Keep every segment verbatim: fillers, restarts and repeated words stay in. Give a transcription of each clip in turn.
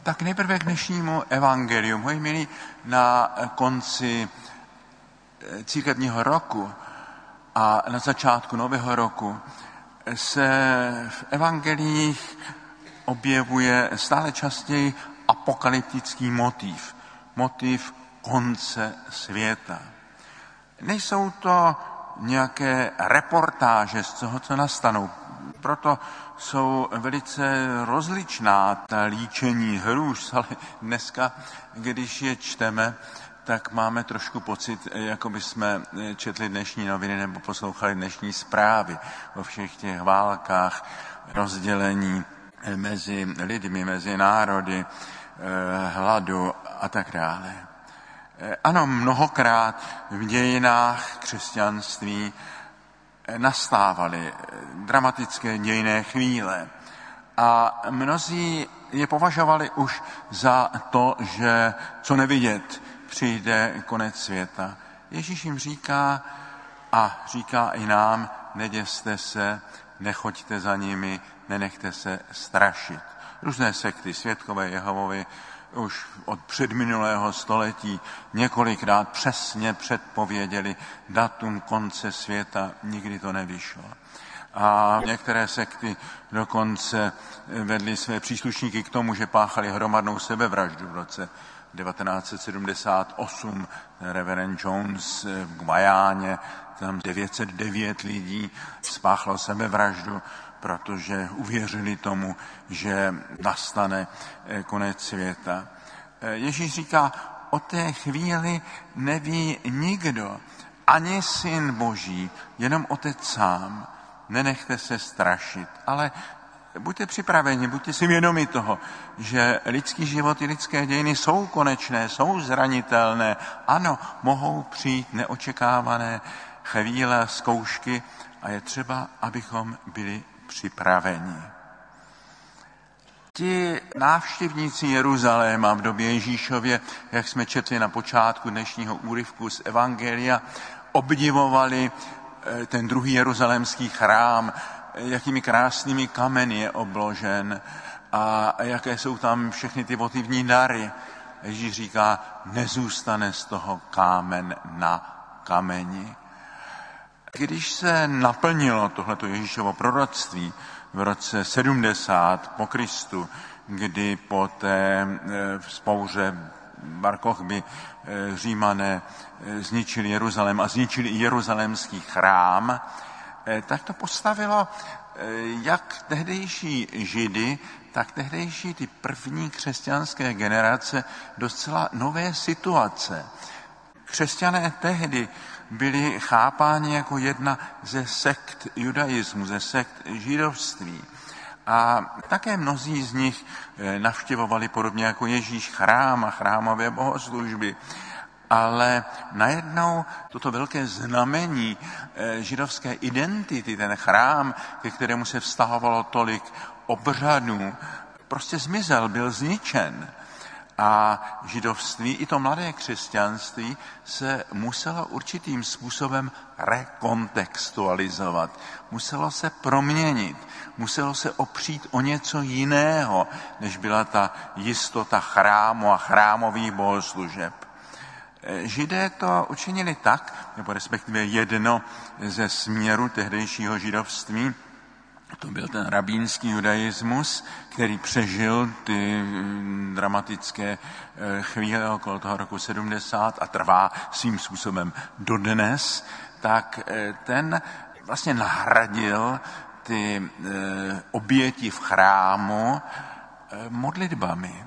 Tak nejprve k dnešnímu evangeliu. Moji milí, na konci církevního roku a na začátku nového roku se v evangelích objevuje stále častěji apokalyptický motiv. Motiv konce světa. Nejsou to nějaké reportáže z toho, co nastanou. Proto jsou velice rozličná ta líčení hrůz, ale dneska, když je čteme, tak máme trošku pocit, jako by jsme četli dnešní noviny nebo poslouchali dnešní zprávy o všech těch válkách, rozdělení mezi lidmi, mezi národy, hladu a tak dále. Ano, mnohokrát v dějinách křesťanství nastávaly dramatické dějinné chvíle a mnozí je považovali už za to, že co nevidět, přijde konec světa. Ježíš jim říká a říká i nám, neděste se, nechoďte za nimi, nenechte se strašit. Různé sekty, svědkové Jehovovi, už od předminulého století několikrát přesně předpověděli datum konce světa, nikdy to nevyšlo. A některé sekty dokonce vedly své příslušníky k tomu, že páchali hromadnou sebevraždu v roce devatenáct set sedmdesát osm. Reverend Jones v Guajáně, tam devět set devět lidí spáchlo sebevraždu, protože uvěřili tomu, že nastane konec světa. Ježíš říká, o té chvíli neví nikdo, ani Syn Boží, jenom Otec sám. Nenechte se strašit, ale buďte připraveni, buďte si vědomi toho, že lidský život i lidské dějiny jsou konečné, jsou zranitelné. Ano, mohou přijít neočekávané chvíle, zkoušky a je třeba, abychom byli připraveni. Ti návštěvníci Jeruzaléma v době Ježíšově, jak jsme četli na počátku dnešního úryvku z Evangelia, obdivovali ten druhý jeruzalémský chrám, jakými krásnými kameny je obložen a jaké jsou tam všechny ty votivní dary. Ježíš říká, nezůstane z toho kámen na kameni. Když se naplnilo tohleto Ježíšovo proroctví v roce sedmdesát po Kristu, kdy po té vzpouře Bar Kochby Římané zničili Jeruzalém a zničili i jeruzalémský chrám, tak to postavilo jak tehdejší Židy, tak tehdejší ty první křesťanské generace docela nové situace. Křesťané tehdy byli chápáni jako jedna ze sekt judaismu, ze sekt židovství. A také mnozí z nich navštěvovali podobně jako Ježíš chrám a chrámové bohoslužby. Ale najednou toto velké znamení židovské identity, ten chrám, ke kterému se vztahovalo tolik obřadů, prostě zmizel, byl zničen. A židovství, i to mladé křesťanství, se muselo určitým způsobem rekontextualizovat. Muselo se proměnit, muselo se opřít o něco jiného, než byla ta jistota chrámu a chrámových bohoslužeb. Židé to učinili tak, nebo respektive jedno ze směrů tehdejšího židovství, to byl ten rabínský judaismus, který přežil ty dramatické chvíle okolo toho roku sedmdesát a trvá svým způsobem dodnes, tak ten vlastně nahradil ty oběti v chrámu modlitbami.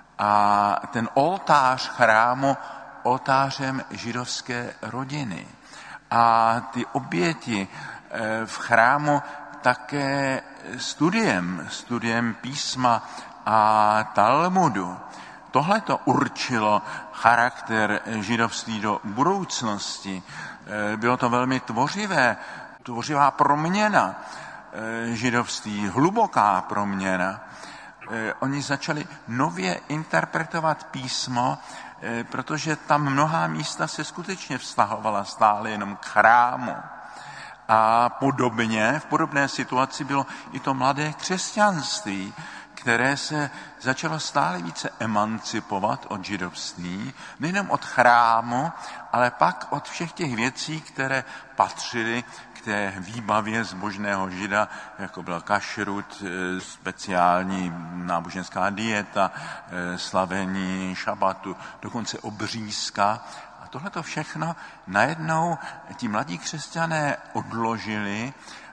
A ten oltář chrámu oltářem židovské rodiny. A ty oběti v chrámu také studiem, studiem písma a Talmudu. Tohle to určilo charakter židovství do budoucnosti. Bylo to velmi tvořivé, tvořivá proměna židovství, hluboká proměna. Oni začali nově interpretovat písmo, protože tam mnohá místa se skutečně vztahovala stále jenom k chrámu. A podobně, v podobné situaci bylo i to mladé křesťanství, které se začalo stále více emancipovat od židovství, nejenom od chrámu, ale pak od všech těch věcí, které patřily k té výbavě zbožného žida, jako byl kašrut, speciální náboženská dieta, slavení šabatu, dokonce obřízka. A tohleto všechno najednou ti mladí křesťané odložili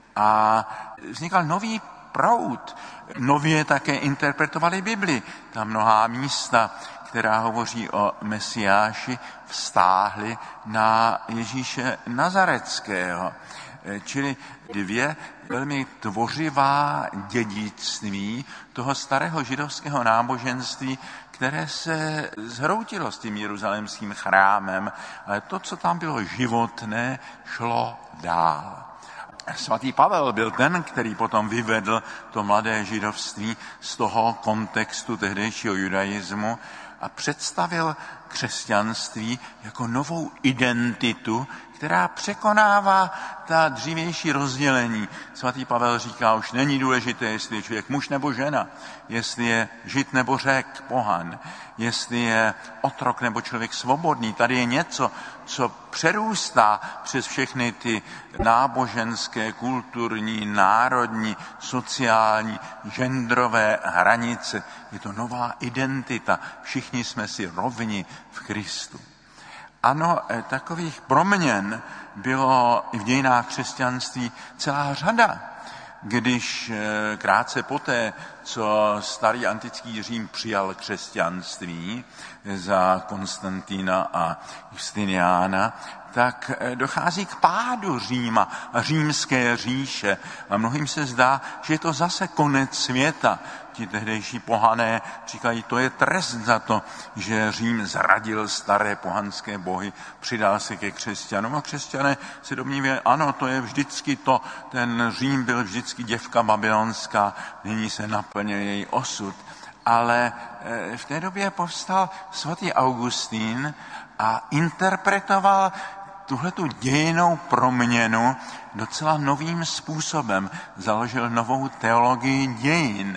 a vznikal nový proud. Nově také interpretovali Bibli. Ta mnohá místa, která hovoří o Mesiáši, vztáhly na Ježíše Nazareckého. Čili dvě velmi tvořivá dědictví toho starého židovského náboženství, které se zhroutilo s tím jeruzalémským chrámem, ale to, co tam bylo životné, šlo dál. Svatý Pavel byl ten, který potom vyvedl to mladé židovství z toho kontextu tehdejšího judaismu a představil křesťanství jako novou identitu, která překonává ta dřívější rozdělení. Svatý Pavel říká, už není důležité, jestli je člověk muž nebo žena, jestli je žid nebo Řek, pohan, jestli je otrok nebo člověk svobodný. Tady je něco, co přerůstá přes všechny ty náboženské, kulturní, národní, sociální, genderové hranice. Je to nová identita. Všichni jsme si rovni v Kristu. Ano, takových proměn bylo i v dějinách křesťanství celá řada. Když krátce poté, co starý antický Řím přijal křesťanství za Konstantina a Justiniana, tak dochází k pádu Říma a římské říše. A mnohým se zdá, že je to zase konec světa. Ti tehdejší pohané říkají, to je trest za to, že Řím zradil staré pohanské bohy, přidal se ke křesťanům. A křesťané se domnívají, ano, to je vždycky to, ten Řím byl vždycky děvka babylonská, nyní se naplnil její osud. Ale v té době povstal svatý Augustín a interpretoval tuhletu dějinnou proměnu docela novým způsobem. Založil novou teologii dějin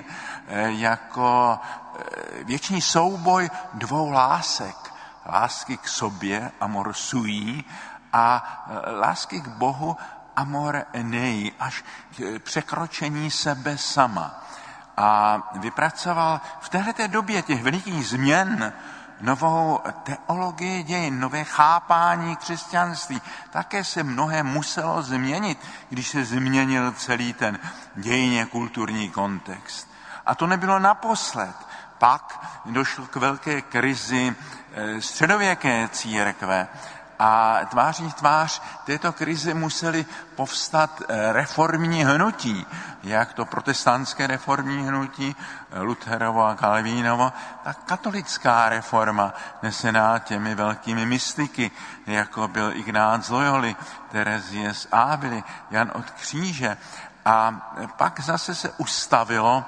jako věčný souboj dvou lásek. Lásky k sobě, amor sui, a lásky k Bohu, amor nei, až k překročení sebe sama. A vypracoval v téhleté době těch velikých změn novou teologii dějin, nové chápání křesťanství. Také se mnohé muselo změnit, když se změnil celý ten dějinně kulturní kontext. A to nebylo naposled. Pak došlo k velké krizi středověké církve a tváří v tvář této krizi museli povstat reformní hnutí, jak to protestantské reformní hnutí, Lutherovo a Kalvínovo, tak katolická reforma nesená těmi velkými mystiky, jako byl Ignác z Loyoli, Terezie z Ávily, Jan od Kříže. A pak zase se ustavilo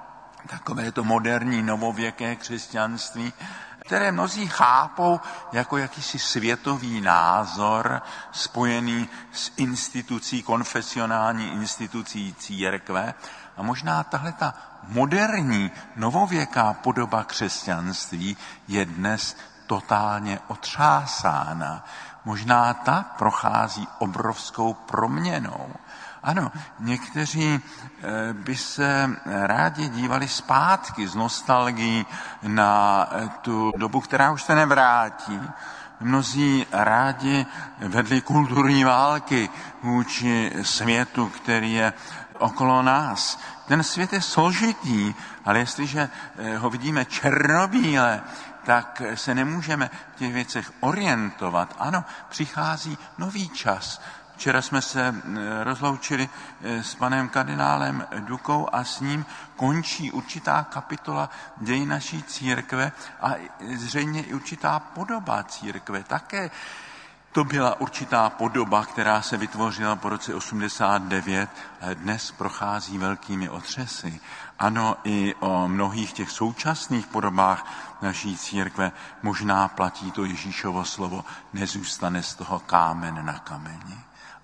takové to moderní novověké křesťanství, které mnozí chápou jako jakýsi světový názor spojený s institucí, konfesionální institucí církve. A možná tahle ta moderní, novověká podoba křesťanství je dnes totálně otřásána. Možná ta prochází obrovskou proměnou. Ano, někteří by se rádi dívali zpátky z nostalgií na tu dobu, která už se nevrátí. Mnozí rádi vedli kulturní války vůči světu, který je okolo nás. Ten svět je složitý, ale jestliže ho vidíme černobíle, tak se nemůžeme v těch věcech orientovat. Ano, přichází nový čas. Včera jsme se rozloučili s panem kardinálem Dukou a s ním končí určitá kapitola dějin naší církve a zřejmě i určitá podoba církve. Také to byla určitá podoba, která se vytvořila po roce osmdesát devět, ale dnes prochází velkými otřesy. Ano, i o mnohých těch současných podobách naší církve možná platí to Ježíšovo slovo, nezůstane z toho kámen na kameni.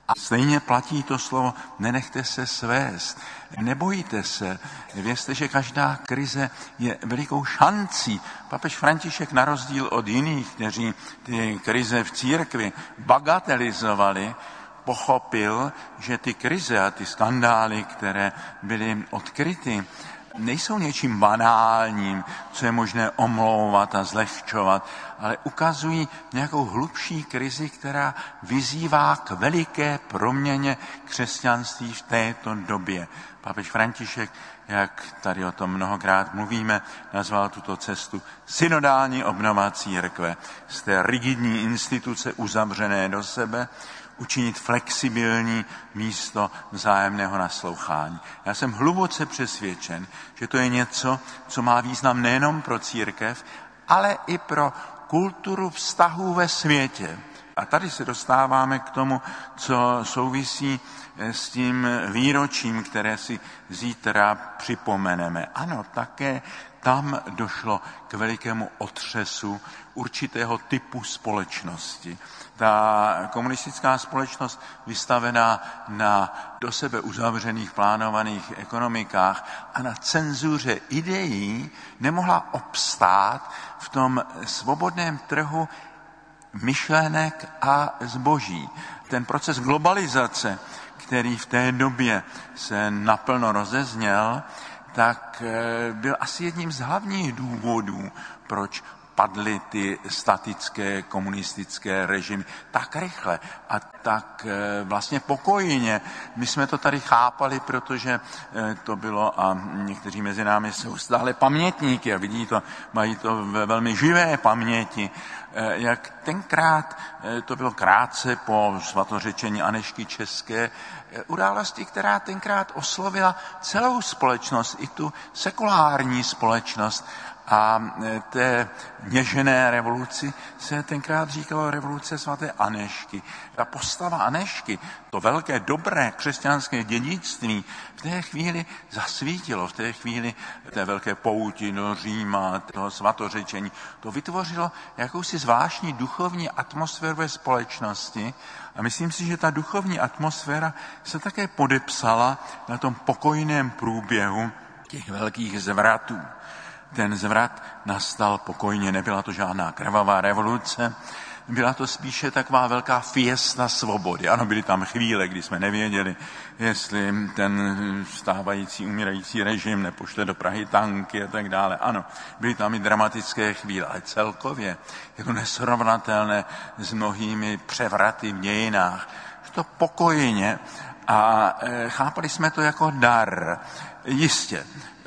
A stejně platí to slovo, nenechte se svést, nebojte se, vězte, že každá krize je velikou šancí. Papež František na rozdíl od jiných, kteří ty krize v církvi bagatelizovali, pochopil, že ty krize a ty skandály, které byly odkryty, nejsou něčím banálním, co je možné omlouvat a zlehčovat, ale ukazují nějakou hlubší krizi, která vyzývá k veliké proměně křesťanství v této době. Papež František, jak tady o tom mnohokrát mluvíme, nazval tuto cestu synodální obnova církve. Z té rigidní instituce uzavřené do sebe učinit flexibilní místo vzájemného naslouchání. Já jsem hluboce přesvědčen, že to je něco, co má význam nejenom pro církev, ale i pro kulturu vztahů ve světě. A tady se dostáváme k tomu, co souvisí s tím výročím, které si zítra připomeneme. Ano, také tam došlo k velikému otřesu určitého typu společnosti. Ta komunistická společnost vystavená na do sebe uzavřených plánovaných ekonomikách a na cenzuře ideí nemohla obstát v tom svobodném trhu myšlenek a zboží. Ten proces globalizace, který v té době se naplno rozezněl, tak byl asi jedním z hlavních důvodů, proč padly ty statické komunistické režimy tak rychle a tak vlastně pokojně. My jsme to tady chápali, protože to bylo, a někteří mezi námi jsou stále pamětníky a vidí to, mají to ve velmi živé paměti, jak tenkrát, to bylo krátce po svatořečení Anežky České, události, která tenkrát oslovila celou společnost, i tu sekulární společnost. A té něžené revoluci se tenkrát říkalo revoluce svaté Anežky. Ta postava Anežky, to velké dobré křesťanské dědictví, v té chvíli zasvítilo, v té chvíli té velké pouti do Říma, toho svatořečení. To vytvořilo jakousi zvláštní duchovní atmosféru ve společnosti a myslím si, že ta duchovní atmosféra se také podepsala na tom pokojném průběhu těch velkých zvratů. Ten zvrat nastal pokojně, nebyla to žádná krvavá revoluce, byla to spíše taková velká fiesta svobody. Ano, byly tam chvíle, kdy jsme nevěděli, jestli ten stávající, umírající režim nepošle do Prahy tanky a tak dále. Ano, byly tam i dramatické chvíle, ale celkově je to nesrovnatelné s mnohými převraty v dějinách. To pokojně a chápali jsme to jako dar. Jistě,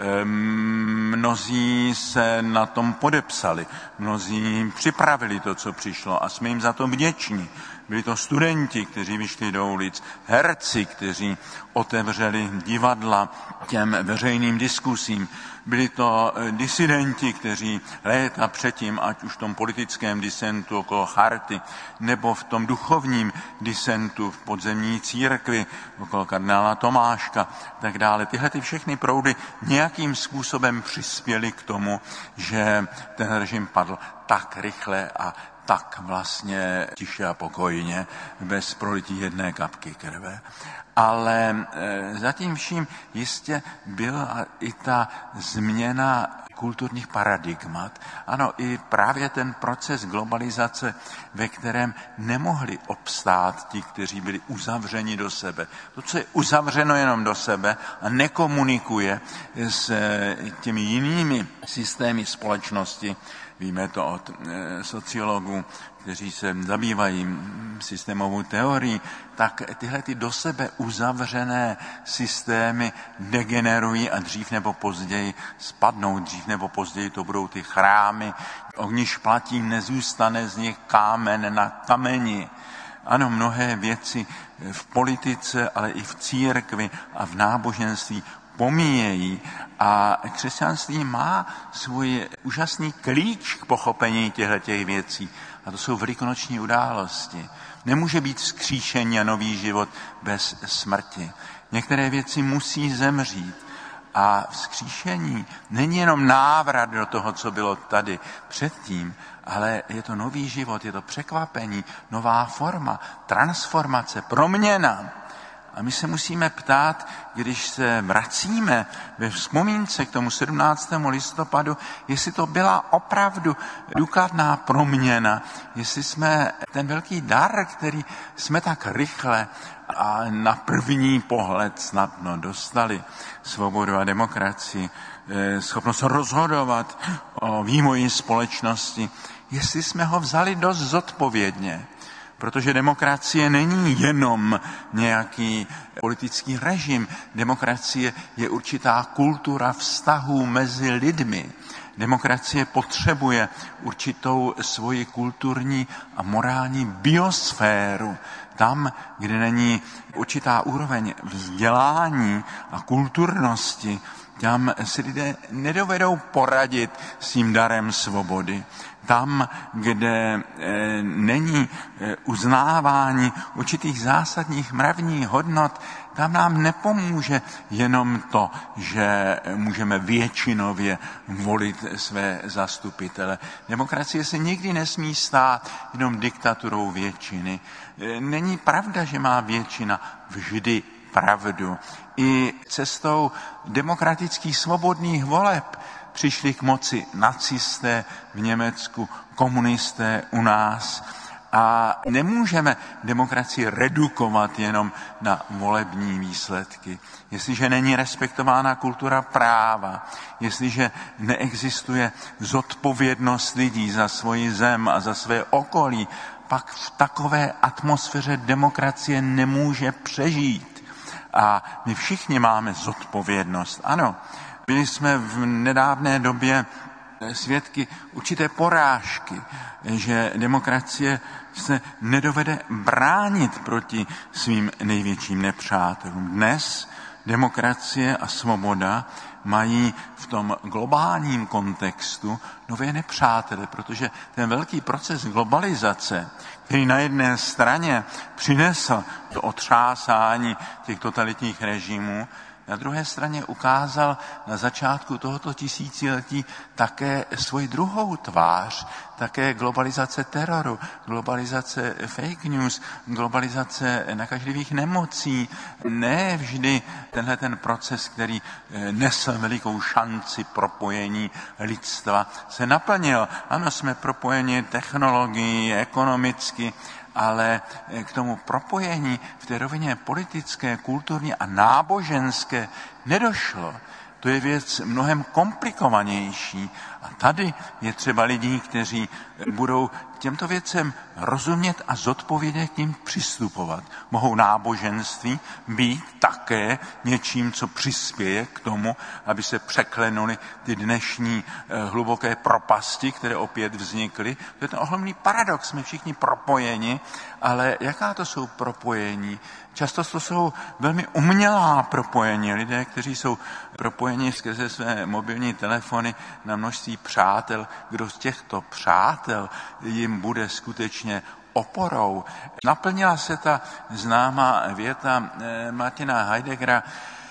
mnozí se na tom podepsali, mnozí připravili to, co přišlo a jsme jim za to vděční. Byli to studenti, kteří vyšli do ulic, herci, kteří otevřeli divadla těm veřejným diskusím. Byli to disidenti, kteří léta předtím, ať už v tom politickém disentu okolo Charty, nebo v tom duchovním disentu v podzemní církvi okolo kardinála Tomáška, tak dále. Tyhle ty všechny proudy nějakým způsobem přispěly k tomu, že ten režim padl tak rychle a tak vlastně tiše a pokojně, bez prolití jedné kapky krve. Ale zatím vším jistě byla i ta změna kulturních paradigmat. Ano, i právě ten proces globalizace, ve kterém nemohli obstát ti, kteří byli uzavřeni do sebe. To, co je uzavřeno jenom do sebe a nekomunikuje s těmi jinými systémy společnosti, víme to od sociologů, kteří se zabývají systémovou teorií, tak tyhle ty do sebe uzavřené systémy degenerují a dřív nebo později spadnou. Dřív nebo později to budou ty chrámy, o níž platí, nezůstane z nich kámen na kameni. Ano, mnohé věci v politice, ale i v církvi a v náboženství pomíjejí a křesťanství má svůj úžasný klíč k pochopení těchto věcí. A to jsou velikonoční události. Nemůže být vzkříšení a nový život bez smrti. Některé věci musí zemřít. A vzkříšení není jenom návrat do toho, co bylo tady předtím, ale je to nový život, je to překvapení, nová forma, transformace, proměna. A my se musíme ptát, když se vracíme ve vzpomínce k tomu sedmnáctému listopadu, jestli to byla opravdu důkladná proměna, jestli jsme ten velký dar, který jsme tak rychle a na první pohled snadno dostali, svobodu a demokracii, schopnost rozhodovat o vývoji společnosti, jestli jsme ho vzali dost zodpovědně. Protože demokracie není jenom nějaký politický režim. Demokracie je určitá kultura vztahů mezi lidmi. Demokracie potřebuje určitou svoji kulturní a morální biosféru. Tam, kde není určitá úroveň vzdělání a kulturnosti, tam si lidé nedovedou poradit s tím darem svobody. Tam, kde e, není e, uznávání určitých zásadních mravních hodnot, tam nám nepomůže jenom to, že můžeme většinově volit své zastupitele. Demokracie se nikdy nesmí stát jenom diktaturou většiny. E, není pravda, že má většina vždy pravdu. I cestou demokratických svobodných voleb přišli k moci nacisté v Německu, komunisté u nás. A nemůžeme demokracii redukovat jenom na volební výsledky. Jestliže není respektována kultura práva, jestliže neexistuje zodpovědnost lidí za svoji zem a za své okolí, pak v takové atmosféře demokracie nemůže přežít. A my všichni máme zodpovědnost. Ano, byli jsme v nedávné době svědky určité porážky, že demokracie se nedovede bránit proti svým největším nepřátelům. Dnes demokracie a svoboda mají v tom globálním kontextu nové nepřátele, protože ten velký proces globalizace, který na jedné straně přinesl to otřásání těch totalitních režimů, na druhé straně ukázal na začátku tohoto tisíciletí také svoji druhou tvář, také globalizace teroru, globalizace fake news, globalizace nakažlivých nemocí. Ne vždy tenhle ten proces, který nesl velikou šanci propojení lidstva, se naplnil. Ano, jsme propojeni technologií, ekonomicky, ale k tomu propojení v té rovině politické, kulturní a náboženské nedošlo. To je věc mnohem komplikovanější. A tady je třeba lidí, kteří budou těmto věcem rozumět a zodpovědně k ním přistupovat. Mohou náboženství být také něčím, co přispěje k tomu, aby se překlenuly ty dnešní hluboké propasti, které opět vznikly. To je ten ohromný paradox, jsme všichni propojeni, ale jaká to jsou propojení? Často to jsou velmi umělá propojení. Lidé, kteří jsou propojeni skrze své mobilní telefony na množství přátel, kdo z těchto přátel jim bude skutečně oporou. Naplnila se ta známá věta Martina Heideggera,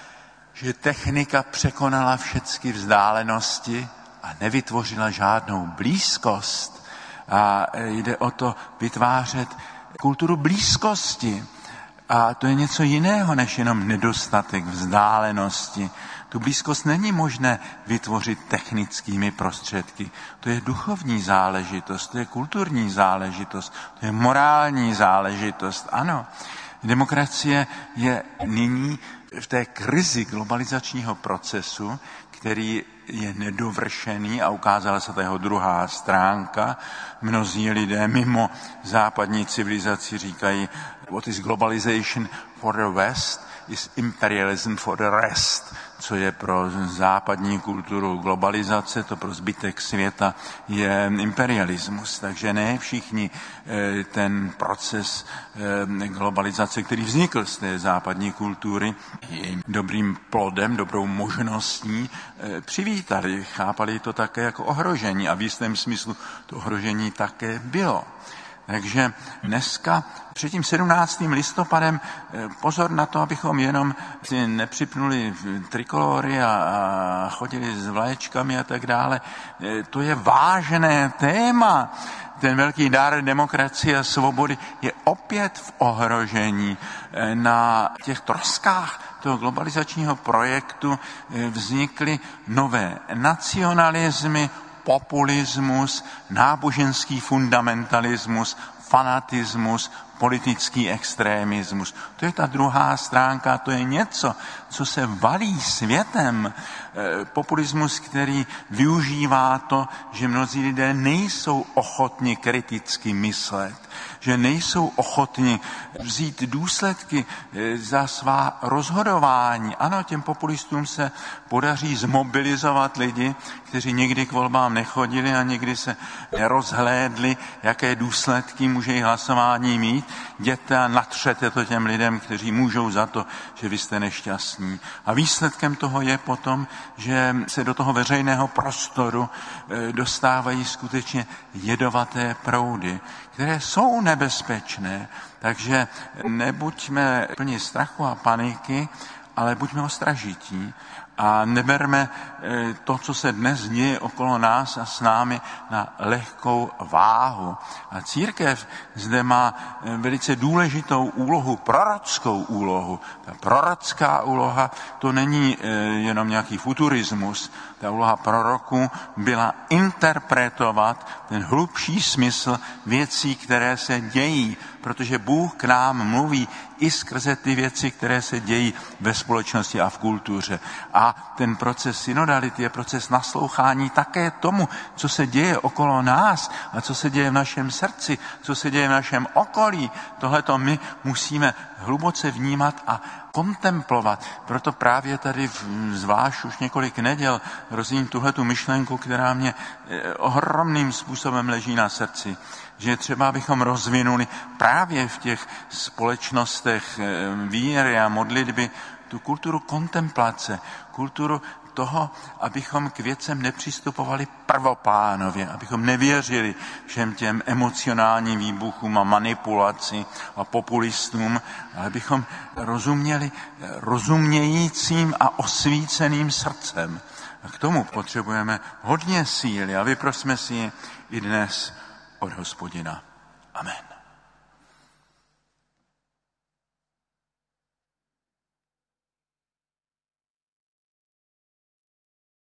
že technika překonala všechny vzdálenosti a nevytvořila žádnou blízkost. A jde o to vytvářet kulturu blízkosti. A to je něco jiného, než jenom nedostatek vzdálenosti. Tu blízkost není možné vytvořit technickými prostředky. To je duchovní záležitost, to je kulturní záležitost, to je morální záležitost. Ano, demokracie je nyní v té krizi globalizačního procesu, který je nedovršený a ukázala se ta jeho druhá stránka. Mnozí lidé mimo západní civilizaci říkají, what is globalization for the West is imperialism for the rest. Co je pro západní kulturu globalizace, to pro zbytek světa je imperialismus. Takže ne všichni ten proces globalizace, který vznikl z té západní kultury, je dobrým plodem, dobrou možností přivítali. Chápali to také jako ohrožení a v jistém smyslu to ohrožení také bylo. Takže dneska před tím sedmnáctým listopadem pozor na to, abychom jenom si nepřipnuli trikolory a, a chodili s vlaječkami a tak dále. To je vážné téma. Ten velký dar demokracie a svobody je opět v ohrožení. Na těch troskách toho globalizačního projektu vznikly nové nacionalismy, populismus, náboženský fundamentalismus, fanatismus, politický extrémismus. To je ta druhá stránka, to je něco, co se valí světem. Populismus, který využívá to, že mnozí lidé nejsou ochotni kriticky myslet, že nejsou ochotni vzít důsledky za svá rozhodování. Ano, těm populistům se podaří zmobilizovat lidi, kteří nikdy k volbám nechodili a nikdy se nerozhlédli, jaké důsledky může jejich hlasování mít. Jděte a natřete to těm lidem, kteří můžou za to, že vy jste nešťastní. A výsledkem toho je potom, že se do toho veřejného prostoru dostávají skutečně jedovaté proudy, které jsou nebezpečné. Takže nebuďme plní strachu a paniky, ale buďme ostražití a neberme to, co se dnes děje okolo nás a s námi, na lehkou váhu. A církev zde má velice důležitou úlohu, prorockou úlohu. Ta prorocká úloha, to není jenom nějaký futurismus. Ta úloha proroků byla interpretovat ten hlubší smysl věcí, které se dějí, protože Bůh k nám mluví i skrze ty věci, které se dějí ve společnosti a v kultuře. A ten proces synodality je proces naslouchání také tomu, co se děje okolo nás a co se děje v našem srdci, co se děje v našem okolí. Tohleto my musíme hluboce vnímat a kontemplovat. Proto právě tady zvlášť už několik neděl rozumím tuhletu myšlenku, která mě ohromným způsobem leží na srdci. Že třeba abychom rozvinuli právě v těch společnostech víry a modlitby tu kulturu kontemplace, kulturu toho, abychom k věcem nepřistupovali prvoplánově, abychom nevěřili všem těm emocionálním výbuchům a manipulaci a populistům, ale abychom rozuměli rozumějícím a osvíceným srdcem. A k tomu potřebujeme hodně síly a vyprosme si je i dnes od Hospodina. Amen.